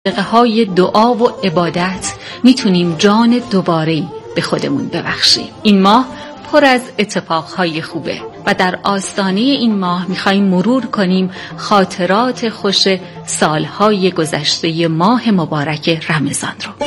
دقیقه‌های دعا و عبادت میتونیم جان دوباره‌ای به خودمون ببخشیم. این ماه پر از اتفاقهای خوبه و در آستانه این ماه میخواییم مرور کنیم خاطرات خوش سالهای گذشته ماه مبارک رمضان رو.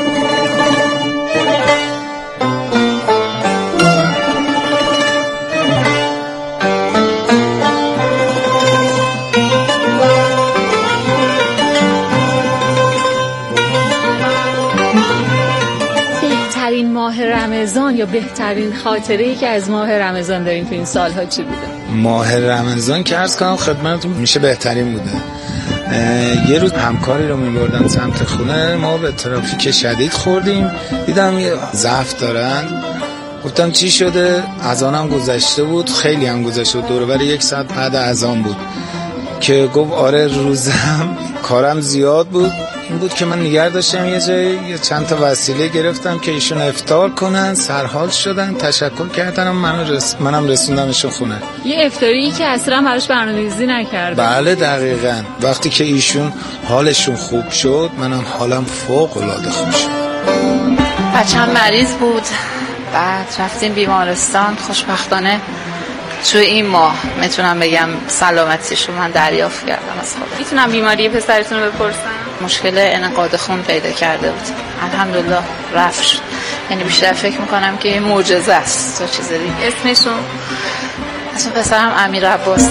بهترین ماه رمضان یا بهترین خاطره‌ای که از ماه رمضان دارین تو این سالها چی بوده؟ ماه رمضان که عرض کنم خدمتتون میشه بهترین بوده. یه روز همکاری رو میبردم سمت خونه، ما به ترافیک شدید خوردیم، دیدم یه ضعف دارن، گفتم چی شده؟ اذانم گذشته بود، خیلی هم گذشته بود، دور و بر 1 ساعت بعد اذان بود که گفت آره روزم کارم زیاد بود. این بود که من نگه داشتم یه جایی، یه چند تا وسیله گرفتم که ایشون افطار کنن، سرحال شدن، تشکر کردن، منم رسوندمشون خونه. یه افطاری که اصلا براش برنامه‌ریزی نکردم. بله دقیقاً. وقتی که ایشون حالشون خوب شد، منم حالم فوق العاده خوب شد. بچه‌م مریض بود، بعد رفتیم بیمارستان. خوشبختانه توی این ماه میتونم بگم سلامتیشو من دریافت کردم از خدا. میتونم بیماری پسرتون رو بپرسم؟ مشکل انعقاد خون پیدا کرده بود، الحمدلله رفت شد. یعنی بیشتر فکر میکنم که معجزه است تا چیز دیگه. اسمشون؟ اسم پسرم امیر عباسه.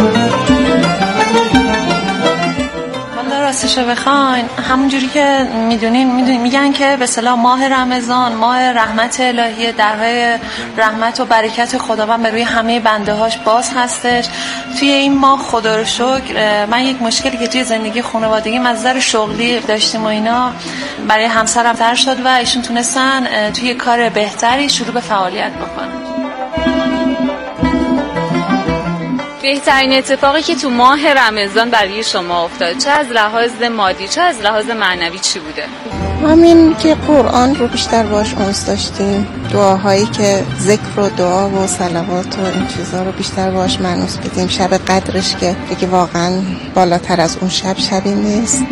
راستشو بخواین همونجوری که میدونین میگن که به اصطلاح ماه رمضان ماه رحمت الهیه، درهای رحمت و برکت خداوند به روی همه بنده هاش باز هستش. توی این ماه خدا رو شکر من یک مشکلی که توی زندگی خانوادگی از نظر شغلی داشتیم و اینا برای همسرم تر شد و ایشون تونستن توی کار بهتری شروع به فعالیت بکنن. بهترین اتفاقی که تو ماه رمضان برای شما افتاد، چه از لحاظ مادی چه از لحاظ معنوی، چی بوده؟ همین که قرآن رو بیشتر باش انس داشتیم، دعاهایی که ذکر و دعا و صلوات و این چیزا رو بیشتر باش مانوس بدیم. شب قدرش که دیگه واقعا بالاتر از اون شبی نیست.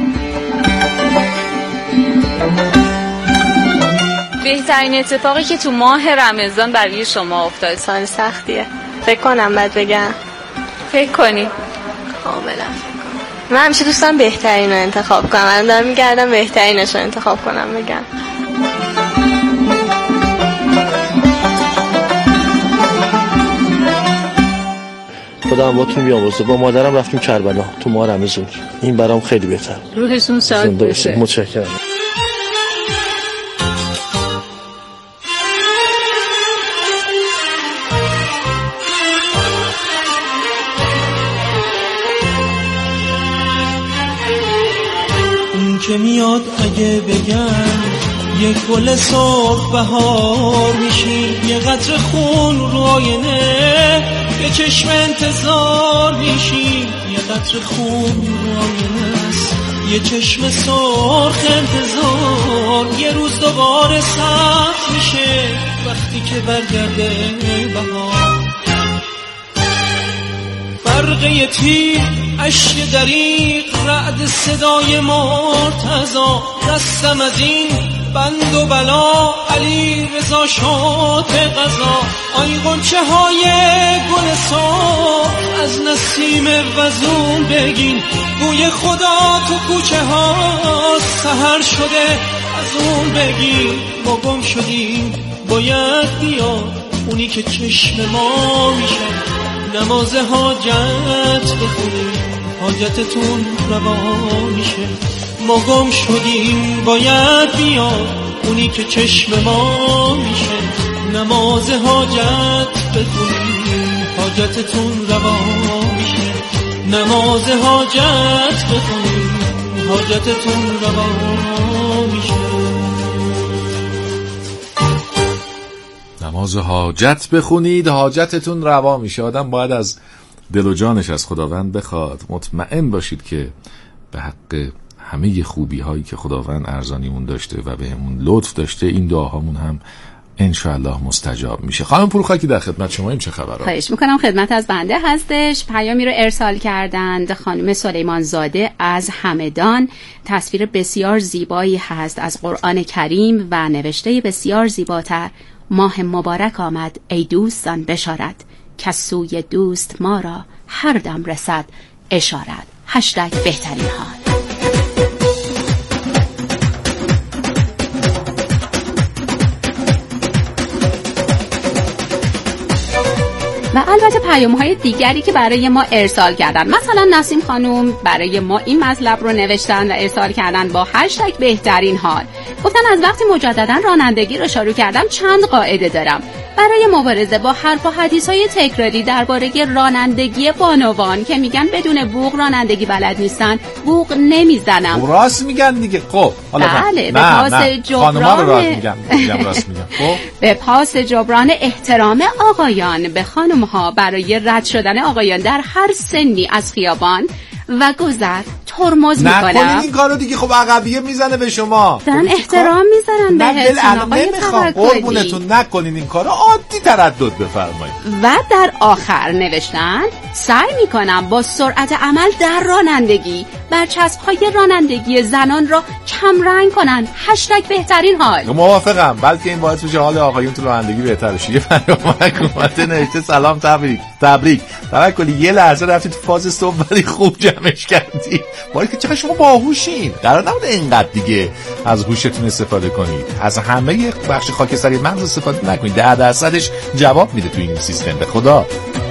بهترین اتفاقی که تو ماه رمضان برای شما افتاد؟ سال سختیه، فکر کنم بعد بگم. فکر کنی؟ کاملا فکر کنم. من همیشه دوستم بهترین رو انتخاب کنم، من دارم میگردم بهترینش رو انتخاب کنم بگم. خدا هم باتون بیامرزه. با مادرم رفتیم کربلا تو ماه رمضان، این برام خیلی بهتر. روحشون شاد باشه. متشکرم. که میاد اگه بگم یک گل صبح بهار میشی، یه قطره خون رو آینه به چشم انتظار میشی، یه قطره خون رو آینه است یه چشم سرخ انتظار. یه روز دوباره سخت میشه وقتی که برگرده بهار. برقه تیر اشک دریق رعد صدای مرتضا، رستم از این بند و بلا علی رضا شاد قضا. آی غنچه های گل صبح از نسیم وزون بگین، بوی خدا تو کوچه ها سحر شده از اون بگین. ما گم شدیم باید بیاد اونی که چشم ما میشه، نماز حاجت بخونیم حاجتتون روا میشه. ما گم شدیم باید بیاد اونی که چشم ما میشه، نماز حاجت بخونیم حاجتتون روا میشه. نماز حاجت بخونیم حاجتتون روا میشه. نماز حاجت بخونید حاجتتون روا میشه. آدم باید از دل و جانش از خداوند بخواد. مطمئن باشید که به حق همه خوبی هایی که خداوند ارزانیمون داشته و بهمون لطف داشته، این دعاهامون هم انشاءالله مستجاب میشه. خانم پورخاکی در خدمت شما، این چه خبره؟ خواهش میکنم. خدمت از بنده هستش. پیامی رو ارسال کردند خانم سلیمان زاده از همدان. تصویر بسیار زیبایی هست از قرآن کریم و نوشته بسیار زیباتر: ماه مبارک آمد ای دوستان بشارت، کسوی دوست ما را هر دم رسد اشارت. هشتگ بهترین حال. و البته پیام‌های دیگری که برای ما ارسال کردن، مثلا نسیم خانم برای ما این مطلب رو نوشتن و ارسال کردن با هشتگ بهترین حال. گفتن از وقتی مجددا رانندگی رو شروع کردم چند قاعده دارم برای مبارزه با حرف و حدیث‌های تکراری درباره رانندگی بانوان که میگن بدون بوق رانندگی بلد نیستن. بوق نمیزنم. راست میگن دیگه. خب حالا بله، به پاس جبران راست میگم. خب به پاس جبران احترام آقایان به خانم‌ها برای رد شدن آقایان در هر سنی از خیابان و گذر ترمز میکنم. نکنین این کارو دیگه. خب عقبیه میزنه به شما. دارن احترام میذارن بهتون آقای توکلی. قربونتون نکنین این کارو. عادی تردد بفرمایید. و در آخر نوشتن سعی میکنم با سرعت عمل در رانندگی برچسب‌های رانندگی زنان را کم رنگ کنن. هشتگ بهترین حال. موافقم. بلکه این باعث میشه حال آقایون تو رانندگی بهتر شه. یه فراموش نوشته سلام تبریک. توکلی یه لحظه رفتید تو فاز صبح ولی خوب جمعش کردید. ولی که چقدر شما باهوشین. قرار نبود اینقدر دیگه از هوشتون استفاده کنید. از همه بخش خاکستری مغز استفاده نکنید. 10%ش جواب میده تو این سیستم. به خدا.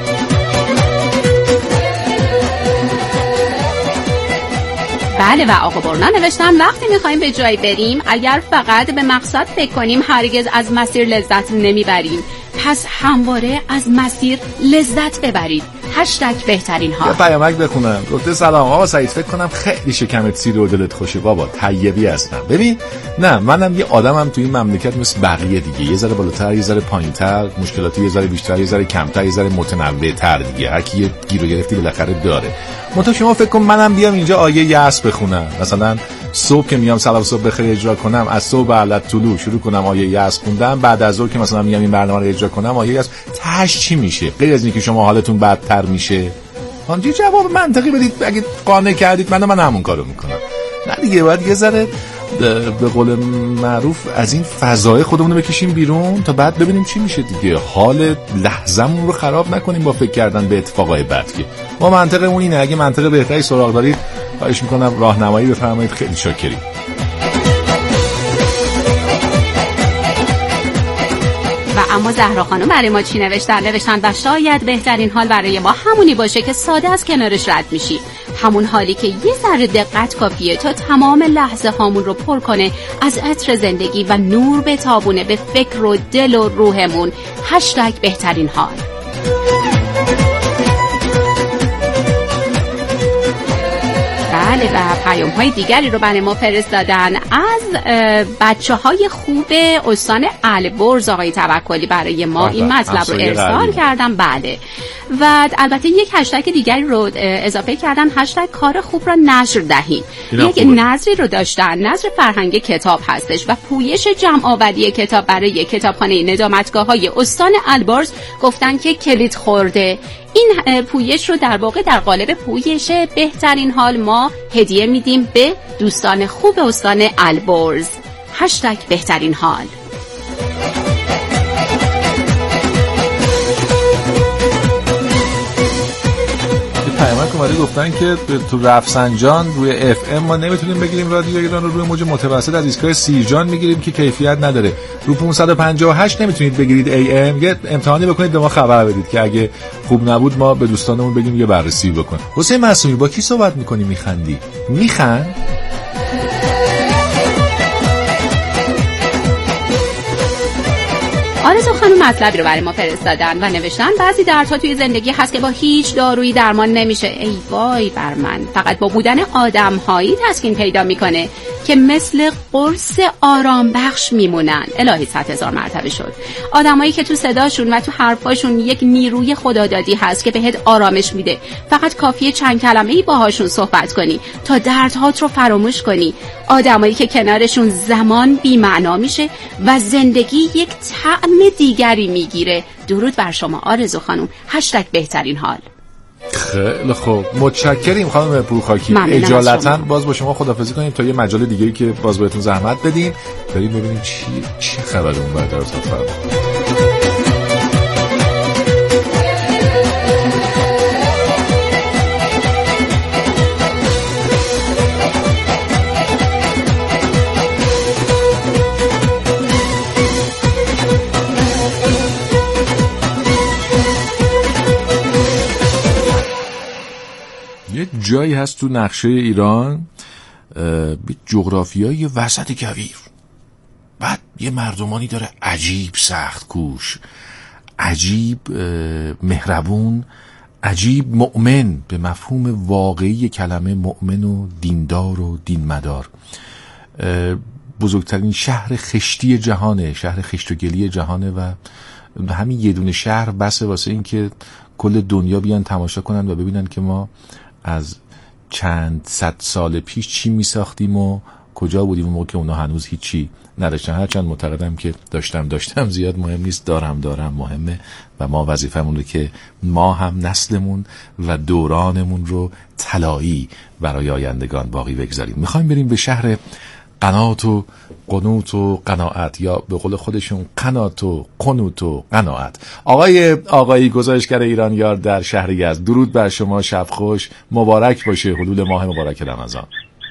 بله و آقا برنا نوشتن وقتی میخوایم به جایی بریم اگر فقط به مقصد فکر کنیم هرگز از مسیر لذت نمیبریم. پس همواره از مسیر لذت ببرید. هشتگ بهترین حال. یه پیامک بخونم. گفته سلام آقا سعید، فکر کنم خیلی شکمت سیر و دلت خوشه بابا، طیبی هستم. ببین نه، منم یه آدمم تو این مملکت مثل بقیه دیگه، یه ذره بالاتر یه ذره پایینتر، مشکلاتی یه ذره بیشتر یه ذره کمتر یه ذره متنوع‌تر دیگه. هر کی یه گیر و گرفتی بالاخره داره. منتها شما فکر کن منم بیام اینجا آیه یأس بخونم، مثلا صبح که میام سلام صبح بخیر اجرا کنم، از صبح بعد طلوع شروع کنم آیه یأس خوندن، بعد از ظهر که مثلا میام این برنامه رو اجرا کنم آیه یأس، تاش چی میشه غیر از اینکه شما حالتون بدتر میشه؟ آنجا جواب منطقی بدید. اگه قانع کردید من همون کارو میکنم. نه دیگه، باید یه ذره به قول معروف از این فضای خودمون رو بکشیم بیرون تا بعد ببینیم چی میشه دیگه. حال لحظمون رو خراب نکنیم با فکر کردن به اتفاقای بد. که ما منطقمون اینه. اگه منطق بهتری سراغ دارید خواهش میکنم راهنمایی بفرمایید. خیلی شاکریم. و اما زهرا خانم برای ما چی نوشتن و شاید بهترین حال برای ما همونی باشه که ساده از کنارش رد میشی. همون حالی که یه ذره دقت کافیه تا تمام لحظه هامون رو پر کنه از عطر زندگی و نور بتابونه به فکر و دل و روحمون. هشتگ بهترین حال. بله و پیام‌های دیگری رو برای ما فرستادن از بچه‌های خوب استان البرز. آقای توکلی برای ما این مطلب رو ارسال کردن. بله و البته یک هشتگ دیگری رو اضافه کردن، هشتگ کار خوب را نشر دهید. یک نظری رو داشتن، نظر فرهنگ کتاب هستش و پویش جمع آوری کتاب برای کتابخانه ندامتگاه‌های استان البرز گفتن که کلید خورده. این پویش رو در واقع در قالب پویش بهترین حال ما هدیه میدیم به دوستان خوب استان البرز. هشتگ بهترین حال. پیامک اومده گفتن که تو رفسنجان روی اف ام ما نمیتونیم بگیریم رادیو ایران رو، روی موج متوسط از ایستگاه سیرجان میگیریم که کیفیت نداره. رو 558 نمیتونید بگیرید ای ام. یه امتحانی بکنید به ما خبر بدید که اگه خوب نبود ما به دوستانمون بگیم یه بررسی بکن. حسین معصومی با کی صحبت میکنی میخندی؟ میخند؟ آرزو خانم مطلبی رو برای ما فرستادن و نوشتن بعضی دردها توی زندگی هست که با هیچ دارویی درمان نمیشه. ای وای بر من، فقط با بودن آدم‌هایی تسکین پیدا میکنه که مثل قرص آرام بخش میمونن. الهی 100,000 مرتبه شد. آدمایی که تو صداشون و تو حرفاشون یک نیروی خدادادی هست که بهت آرامش میده. فقط کافیه چند کلمه‌ای باهاشون صحبت کنی تا دردهات رو فراموش کنی. آدمایی که کنارشون زمان بی‌معنا میشه و زندگی یک طعم دیگری میگیره. درود بر شما آرزو خانم. #بهترین حال. خیلی خوب، متشکریم خانم پورخاکی. اجالتا باز با شما خداحافظی کنیم تا یه مجال دیگه‌ای که باز بهتون زحمت بدیم. بریم ببینیم چی خبر اون بعد از فردا. یه جایی هست تو نقشه ایران، به جغرافیای وسط کویر، بعد یه مردمانی داره عجیب سخت کوش، عجیب مهربون، عجیب مؤمن به مفهوم واقعی کلمه مؤمن و دیندار و دینمدار. بزرگترین شهر خشتی جهانه، شهر خشت و گلی جهانه و همین یه دونه شهر بسه واسه این که کل دنیا بیان تماشا کنن و ببینن که ما از چند صد سال پیش چی می ساختیم و کجا بودیم اون موقع که اونا هنوز هیچی نداشتن. هرچند معتقدم که داشتم زیاد مهم نیست، دارم مهمه و ما وظیفمون رو که ما هم نسلمون و دورانمون رو طلایی برای آیندگان باقی بگذاریم. میخوایم بریم به شهر قنات و قنوت و قناعت، یا به قول خودشون قنات و قنوت و قناعت. آقایی گزارشگر ایران یار در شهر یزد، درود بر شما، شب خوش، مبارک باشه حلول ماه مبارک رمضان.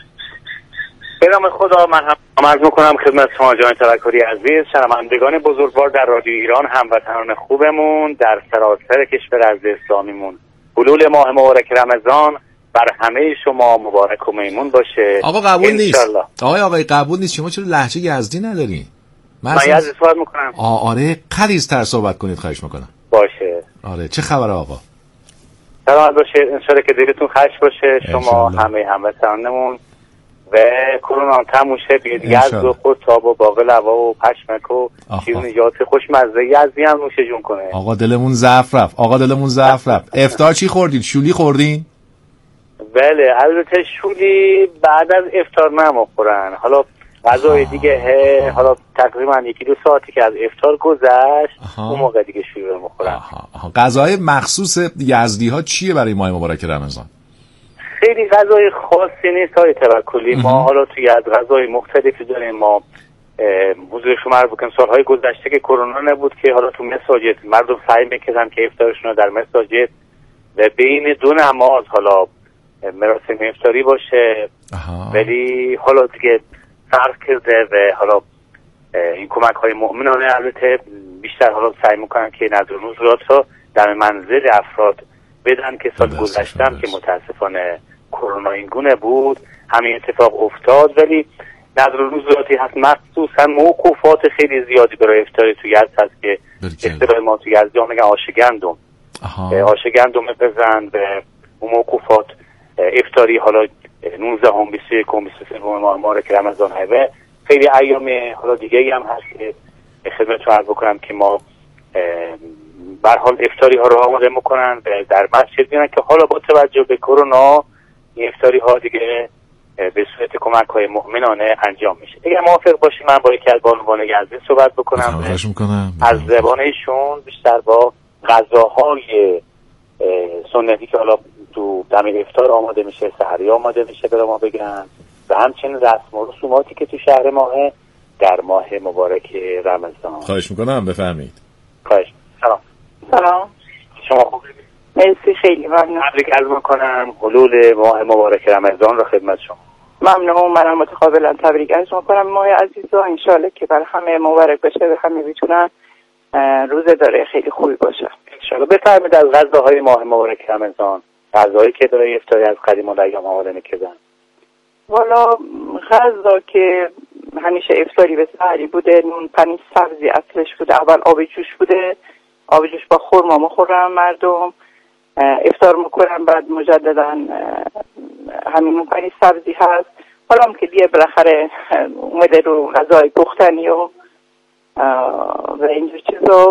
به نام خدا. من هم عرض میکنم خدمت شما جان توکلی عزیز، شنوندگان بزرگوار در رادیو ایران، هموطنان خوبمون در سراسر کشور عرض اسلامیمون، حلول ماه مبارک رمضان بر همه شما مبارک و میمون باشه. آقا قبول نیست. آقای قبول نیست. شما چرا لهجه یزدی نداری؟ من یزدی صحبت میکنم. آره غلیظ‌تر صحبت کنید خواهش میکنم. باشه. آره چه خبره آقا؟ سلامت باشه، انشالله که دلتون خوش باشه شما همه هموطنانمون و کرونا تموم شه دیگه. از و قطاب و باقل هوا و پشمک و شیرینیات خوشمزه یزدی هم نوش جون کنه. آقا دلمون ضعف رفت. افطار چی خوردید؟ شولی خوردین؟ بله البته شولی بعد از افطار نمیخورن. حالا غذای دیگه حالا تقریبا 1-2 ساعتی که از افطار گذشت اون موقع دیگه شولی میخورن. غذای مخصوص یزدی ها چیه برای ماه مبارک رمضان؟ خیلی غذای خاصی نیست های توکلی. ما حالا توی از غذای مختلفی داریم. ما حضور شما رو بکنم سالهای گذشته که کرونا نبود که حالا تو مساجد مردم سعی میکردن که افطارشون رو در مساجد و بین 2 نماز حالا مراسم افطاری باشه. ولی حالا دیگه فرق کرده و حالا این کمک های مؤمنانه البته بیشتر حالا سعی میکنن که نذر و نذرات رو در منزل افراد بدن که سال گذشتم که متاسفانه کرونا این گونه بود همین اتفاق افتاد. ولی نذر و نذراتی هست، مخصوصا موقوفات خیلی زیادی برای افطاری تو یزد هست که اصطلاح ما تو یزد میگن آش گندم. آش گندم بزن به اون موقوفات افطاری حالا 19 هم 21 هم 23 ماه مبارک رمضان هست. خیلی ایام حالا دیگه هم هست که خدمتتون عرض بکنم که ما به هر حال افطاری ها رو آماده میکنن و در مسجد میرن که حالا با توجه به کرونا این افطاری ها دیگه به صورت کمک های مؤمنانه انجام میشه. اگر موافق باشی من با یکی از بانوان یزدی صحبت بکنم از زبان ایشون بیشتر با غذاهای سنتی که حالا تو دم افطار آماده میشه، سحری آماده میشه برای ما بگن و همچنین رسم و رسوماتی که تو شهر ماه در ماه مبارک رمضان. خواهش میکنم بفرمایید. خواهش. سلام. شما خوبید؟ مرسی خیلی ممنون. تبریک عرض میکنم حلول ماه مبارک رمضان را خدمت شما. ممنون. منم متقابلا تبریک عرض میکنم ماه عزیز و ان شاءالله که برای همه مبارک باشه و همه بتونن روزه داره خیلی خوبی باشه ان شاءالله. بفرمایید از غذاهای ماه مبارک رمضان، غذایی که برای افطاری از قدیم الایام آماده می‌کردن. والا غذا که همیشه افطاری به سحری بوده، نون پنیر سبزی اصلش بوده. اول آب جوش بوده، آب جوش با خرما میخورن مردم، افطار میکنن، بعد مجددا همین نون پنیر سبزی هست. حالا هم که دیگه بالاخره اومده رو غذای پختنی و اینجور چیزا،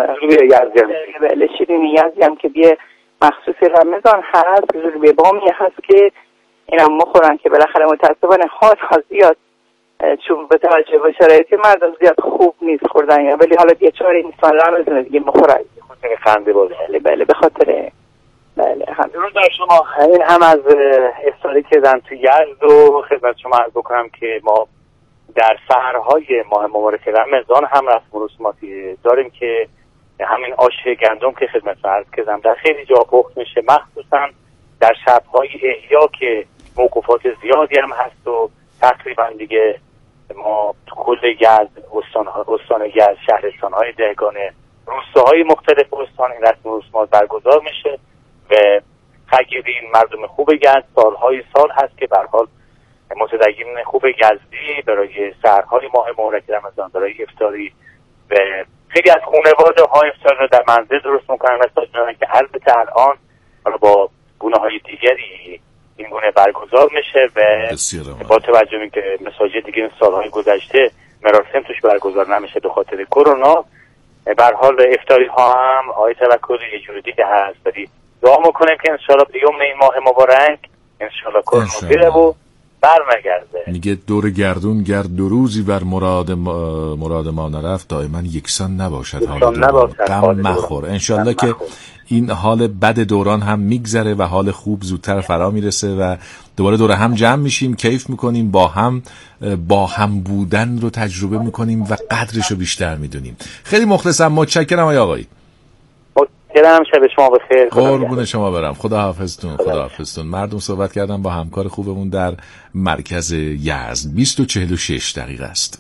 شیرینی یزدی هم که دیگه مخصوص رمضان هست، جلوی بامی هست که این هم مخورن که بالاخره متاسفانه حال زیاد چون به توجه به شرایط مردم زیاد خوب نیست خوردن، ولی حالا دیگه چاره نیستان رمضان دیگه مخورن خنده باشه. بله به خاطر هم درود بر شما. این هم از افطاری که دارم تو یزد و خدمت شما عرض بکنم که ما در سحرهای ماه مبارک رمضان هم رسم و رسوماتی داریم که همین آش گندم که خدمت عرض کردم در خیلی جا پخت میشه، مخصوصا در شب‌های احیا که موقوفات زیادی هم هست و تقریبا دیگه ما تو کل یزد، استان یزد، شهرستان‌های دهگانه، روستاهای مختلف استان این رسم و رسومات برگزار میشه و خیرین مردم خوب یزد سالهای سال هست که به هر حال متدین خوب یزدی برای سحرهای ماه مبارک رمضان برای افطاری و خیلی از خانواده ها افطار رو در منزل درست میکنن مثلا که البته الان با گونه‌های دیگری این گونه برگزار میشه و با توجه به اینکه مساجد دیگه این سالهای گذشته مراسم توش برگزار نمیشه به خاطر کرونا، به هر حال افطاری ها هم آیه توکل یه جوری دیگه هست. ولی دعا میکنیم که ان شاءالله بیوم این ماه مبارک ان شاءالله کرونا بره و برنگرده. میگه دور گردون گرد دو روزی بر مراد ما نرفت، دائما یکسان نباشد حال غم مخور. انشالله که این حال بد دوران هم میگذره و حال خوب زودتر فرا میرسه و دوباره دور هم جمع میشیم، کیف میکنیم، با هم بودن رو تجربه میکنیم و قدرش رو بیشتر میدونیم. خیلی مخلصم، متشکرم آقایی. شب شما بخیر. قربون شما برم. خدا حافظتون. مردم صحبت کردم با همکار خوبمون در مرکز یزد. 20:46 دقیقه است.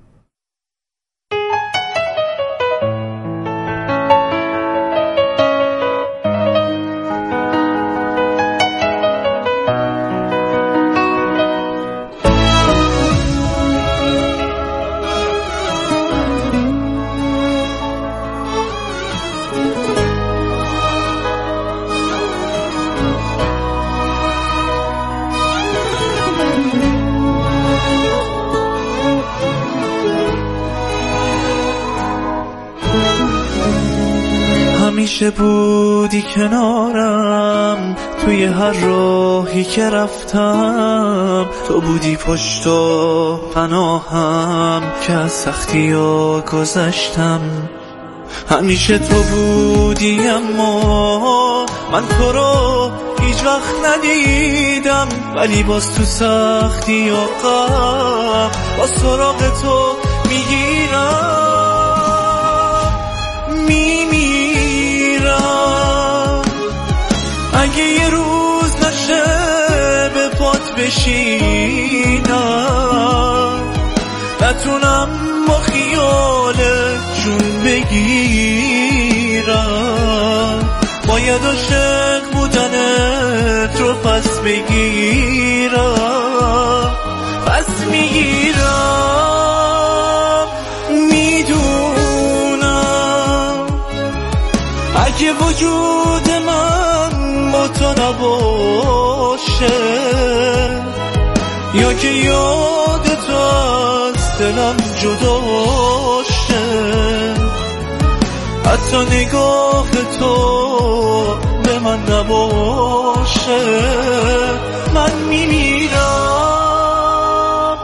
همیشه بودی کنارم توی هر راهی که رفتم، تو بودی پشت و پناهم که از سختی ها گذشتم. همیشه تو بودی اما من تو رو هیچ وقت ندیدم، ولی باز تو سختی و غم باز سراغ تو میگیرم. اگه یه روز نشه به پات بشینم، نتونم با خیال جون بگیرم، باید عاشق بودنت رو پس بگیرم، پس میگیرم. میدونم اگه وجود من با تو نباشه، یا که یاد تو از دلم جداشه، حتی نگاه تو به من نباشه، من میمیرم.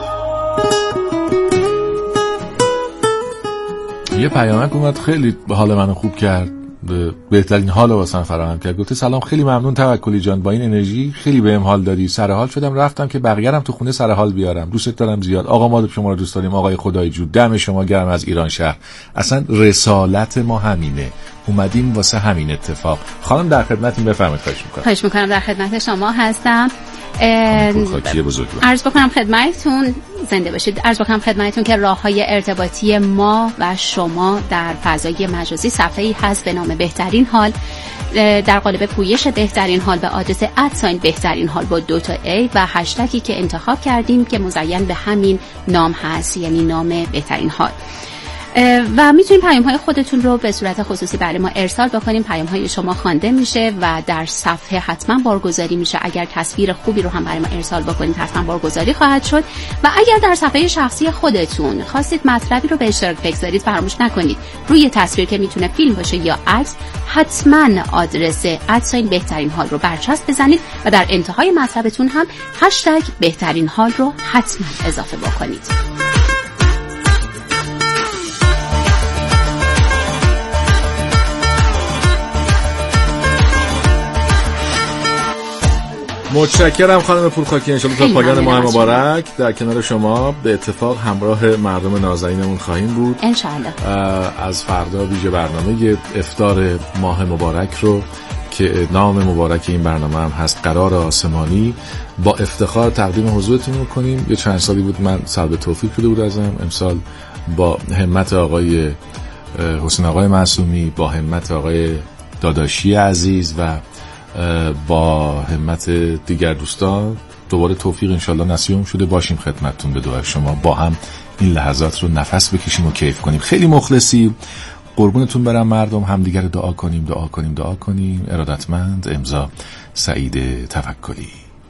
یه پیامک اومد خیلی حال منو خوب کرد، بهترین حال رو واسم فراهم کرد. گفته سلام، خیلی ممنون توکلی جان، با این انرژی خیلی بهم حال دادی. سر حال شدم، رفتم که بقیه‌ام تو خونه سر حال بیارم. دوست دارم زیاد. آقا ما شما رو دوست داریم. آقای خدای جو، دم شما گرم از ایران شهر. اصلا رسالت ما همینه، اومدیم واسه همین اتفاق. خانم در خدمتیم، بفرمایید. خواهش میکنم. در خدمت شما هستم. پولخاکی بزرگوار. عرض بکنم خدمتتون زنده باشید. عرض بکنم خدمتتون که راه‌های ارتباطی ما و شما در فضای مجازی صفحه‌ای هست به نام بهترین حال، در قالب پویش بهترین حال به آدرس @بهترین حال با 2 تا A و هشتگی که انتخاب کردیم که مزین به همین نام هست، یعنی نام بهترین حال. و میتونید پیام‌های خودتون رو به صورت خصوصی برای ما ارسال بکنیم. پیام‌های شما خوانده میشه و در صفحه حتما بارگذاری میشه. اگر تصویر خوبی رو هم برای ما ارسال بکنید حتما بارگذاری خواهد شد. و اگر در صفحه شخصی خودتون خواستید مطلبی رو به اشتراک بگذارید فراموش نکنید روی تصویر که میتونه فیلم باشه یا عکس حتما آدرس @بهترین حال رو برچسب بزنید و در انتهای مطلبتون هم هشتگ بهترین حال رو حتما اضافه بکنید. متشکرم خانم پولخاکی. انشالله تا پایان ماه مبارک در کنار شما به اتفاق همراه مردم نازنینمون خواهیم بود انشالله. از فردا ویژه برنامه افطار ماه مبارک رو که نام مبارک این برنامه هم هست قرار آسمانی با افتخار تقدیم حضورتون می‌کنیم. یه چند سالی بود من سلب توفیق شده بود ازم، امسال با همت آقای حسین آقای معصومی، با همت آقای داداشی عزیز و با همت دیگر دوستان دوباره توفیق انشالله نصیب شده باشیم خدمتتون به دعای شما، با هم این لحظات رو نفس بکشیم و کیف کنیم. خیلی مخلصی، قربونتون برم مردم. همدیگر رو دعا کنیم دعا کنیم دعا کنیم. ارادتمند. امضا سعید توکلی.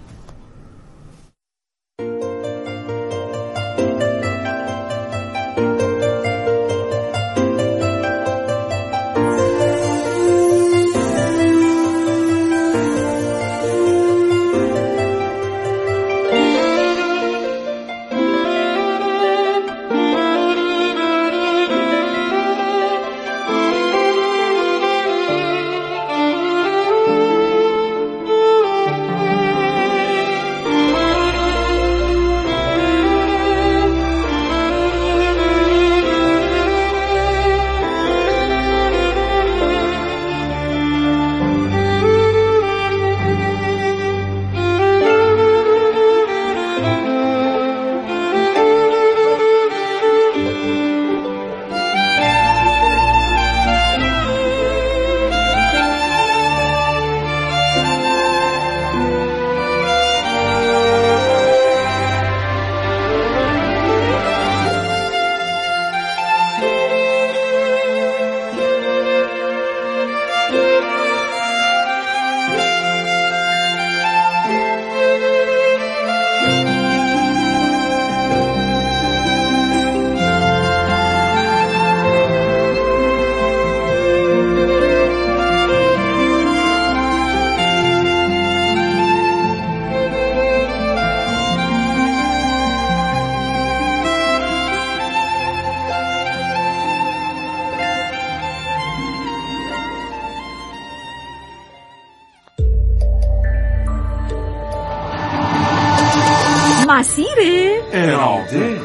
مسیر اراده.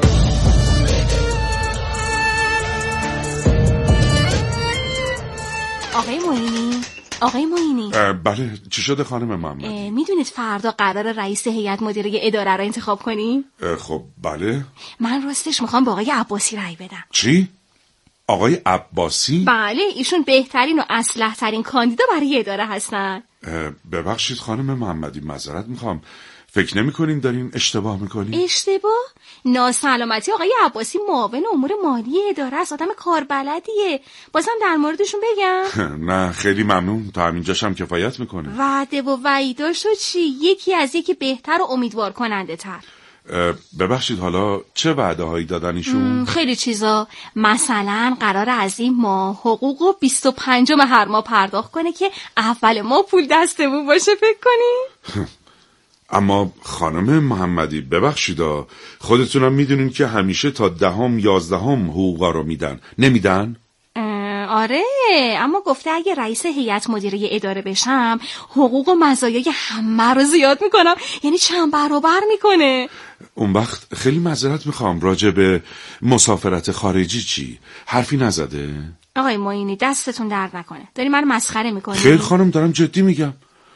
آقای معینی. بله چی شده خانم محمدی؟ میدونید فردا قرار رئیس هیئت مدیره اداره رو انتخاب کنیم؟ خب بله. من راستش میخوام با آقای عباسی رأی بدم. چی؟ آقای عباسی؟ بله ایشون بهترین و اصلح ترین کاندیدا برای اداره هستن. ببخشید خانم محمدی معذرت میخوام، فکر نمی‌کنین دارین اشتباه میکنین؟ اشتباه؟ ناسلامتی آقای عباسی معاون امور مالی اداره است، آدم کاربلدیه. بازم در موردشون بگم؟ نه خیلی ممنون، تا همینجاشم کفایت میکنه. وعده و وعیداشو چی؟ یکی از یکی بهتر و امیدوار کننده تر. ببخشید حالا چه وعده هایی دادن ایشون؟ خیلی چیزا. مثلا قرار از این ماه حقوقو 25 هر ماه پرداخت کنه که اول ماه پول دستمون باشه. فکر کنی؟ اما خانم محمدی ببخشیدا، خودتونم میدونین که همیشه تا 10 11 حقوقا رو میدن، نمیدن؟ آره اما گفته اگه رئیس هیئت مدیره اداره بشم حقوق و مزایای همه رو زیاد میکنم، یعنی چند برابر میکنه. اون وقت خیلی معذرت میخوام، راجع به مسافرت خارجی چی؟ حرفی نزده؟ آقای معینی دستتون درد نکنه، داری من مسخره میکنی؟ خیر خانم دارم جدی میگم.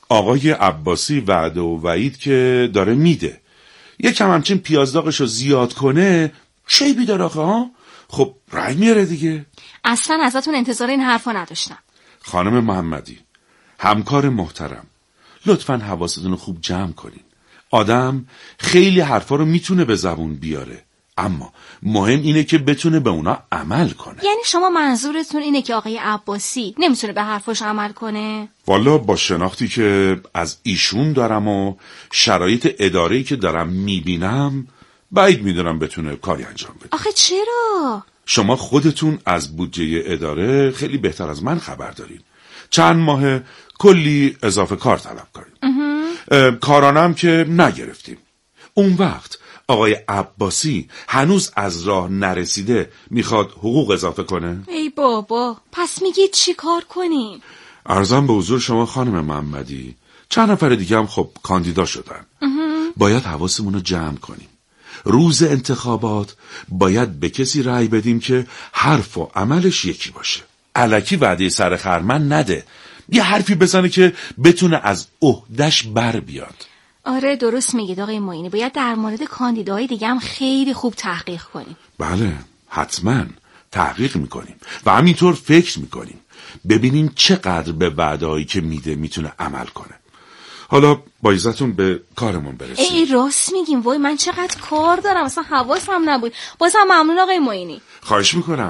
آقای عباسی وعده و وعید که داره میده، یکم همچین پیازداغشو زیاد کنه شیبی داره آخه ها. خب رای میاره دیگه. اصلا ازتون انتظار این حرفا نداشتم. خانم محمدی، همکار محترم، لطفاً حواستون رو خوب جمع کنین. آدم خیلی حرفا رو میتونه به زبون بیاره، اما مهم اینه که بتونه به اونا عمل کنه. یعنی شما منظورتون اینه که آقای عباسی نمیتونه به حرفاش عمل کنه؟ والا با شناختی که از ایشون دارم و شرایط اداره‌ای که دارم میبینم بعید میدونم بتونه کاری انجام بده. آخه چرا؟ شما خودتون از بودجه اداره خیلی بهتر از من خبر دارین. چند ماه کلی اضافه کار طلب کردیم، کارانم که نگرفتیم. اون وقت آقای عباسی هنوز از راه نرسیده میخواد حقوق اضافه کنه؟ ای بابا، پس میگید چی کار کنیم؟ عرضم به حضور شما خانم محمدی، چند نفر دیگه هم خب کاندیدا شدن. باید حواسمون رو جمع کنیم. روز انتخابات باید به کسی رأی بدیم که حرف و عملش یکی باشه. الکی وعده سر خرمن نده، یه حرفی بزنه که بتونه از عهده‌اش بر بیاد. آره درست میگید آقای معینی، باید در مورد کاندیداهای دیگه هم خیلی خوب تحقیق کنیم. بله حتما تحقیق میکنیم و همینطور فکر میکنیم ببینیم چقدر به وعده‌هایی که میده میتونه عمل کنه. حالا با عزتون به کارمون برسیم. ای راست میگیم، وای من چقدر کار دارم، اصلا حواسم نبود. بازم ممنون آقای معینی. خواهش میکنم.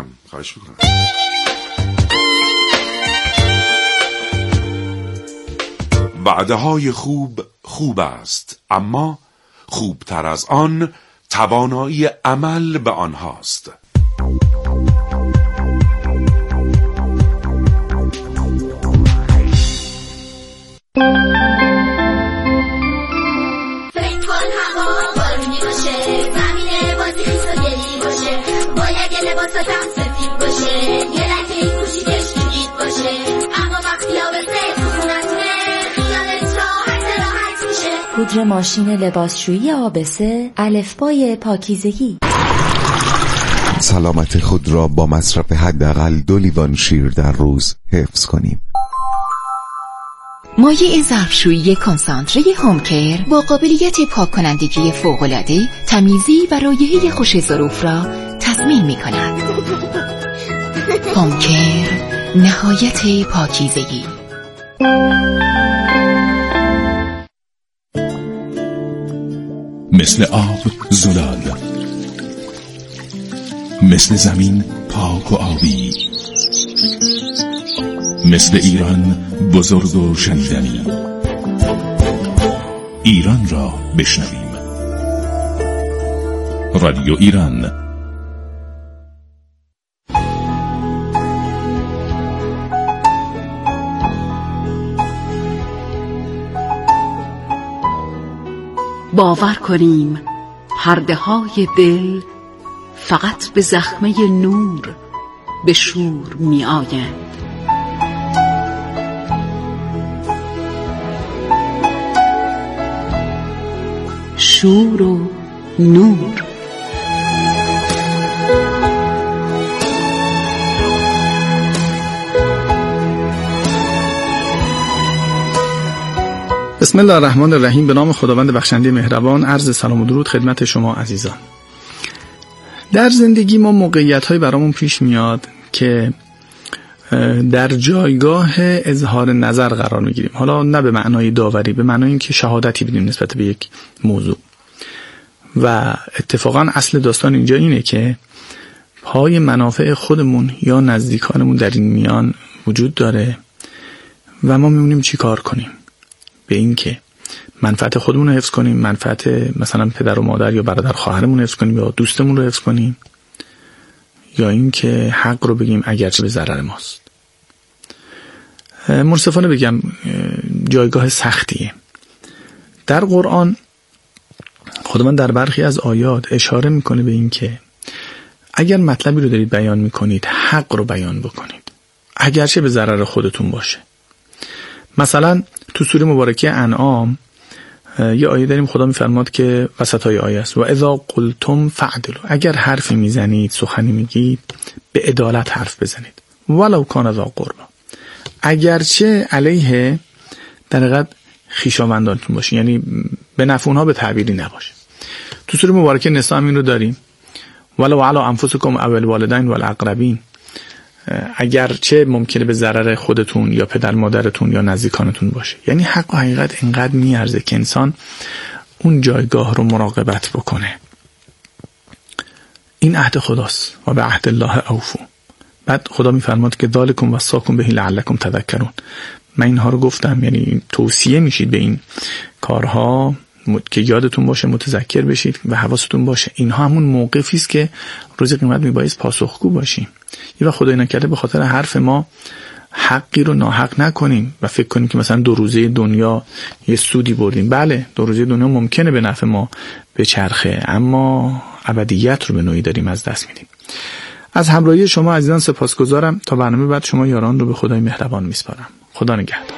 وعده‌های خوب است، اما خوبتر از آن توانایی عمل به آنهاست. پودر ماشین لباسشویی آبسه، الفبای پاکیزگی. سلامت خود را با مصرف حداقل 2 لیوان شیر در روز حفظ کنیم. مایع ظرفشویی کنسانتره هومکیر با قابلیت پاک کنندگی فوق‌العاده، تمیزی و رایحه خوش ظروف را تضمین می‌کند. هومکیر، نهایت پاکیزگی. مثل آب زلال، مثل زمین پاک و آبی، مثل ایران بزرگ و شنیدنی. ایران را بشنویم. رادیو ایران. باور کنیم پرده های دل فقط به زخمه نور به شور می آیند. شور و نور. بسم الله الرحمن الرحیم. به نام خداوند بخشنده مهربان. عرض سلام و درود خدمت شما عزیزان. در زندگی ما موقعیت‌های برامون پیش میاد که در جایگاه اظهار نظر قرار میگیریم. حالا نه به معنای داوری، به معنای اینکه شهادتی بدیم نسبت به یک موضوع. و اتفاقا اصل داستان اینجا اینه که پای منافع خودمون یا نزدیکانمون در این میان وجود داره و ما میمونیم چی کار کنیم. به این که منفعت خودمون رو حفظ کنیم، منفعت مثلا پدر و مادر یا برادر خواهرمون رو حفظ کنیم یا دوستمون رو حفظ کنیم، یا این که حق رو بگیم اگرچه به ضرر ماست. منصفانه بگم جایگاه سختیه. در قرآن خداوند در برخی از آیات اشاره میکنه به این که اگر مطلبی رو دارید بیان میکنید حق رو بیان بکنید اگرچه به ضرر خودتون باشه. مثلا تو سوره مبارکه انعام یه آیه داریم خدا میفرماد که وسطای آیه است و اذا قلتم فعدلوا، اگر حرفی میزنید سخنی میگید به عدالت حرف بزنید ولو کان ذا قربا، اگرچه علیه در حقیقت خویشاوندانتون باشه، یعنی به نفع اونها به تعبیری نباشه. تو سوره مبارکه نساء هم این رو داریم، ولو علی انفسکم او الوالدین والاقربین، اگر چه ممکنه به ضرر خودتون یا پدر مادرتون یا نزدیکانتون باشه. یعنی حق و حقیقت اینقدر میارزه که انسان اون جایگاه رو مراقبت بکنه. این عهد خداست و به عهد الله اوفو. بعد خدا میفرماد که ذالکم وصاکم بهی لعلکم تذکرون. من اینها رو گفتم، یعنی توصیه میشید به این کارها که یادتون باشه، متذکر بشید و حواستون باشه. اینها همون موقفی است که روز قیامت میبایست پاسخگو باشیم. یه وقت خدای نکرده به خاطر حرف ما حقی رو ناحق نکنیم و فکر کنیم که مثلا 2 روزه دنیا یه سودی بردیم. بله 2 روزه دنیا ممکنه به نفع ما بچرخه، اما ابدیت رو به نوعی داریم از دست میدیم. از همراهی شما عزیزان سپاسگزارم. تا برنامه بعد شما یاران رو به خدای مهربان میسپارم. خدا نگهدار.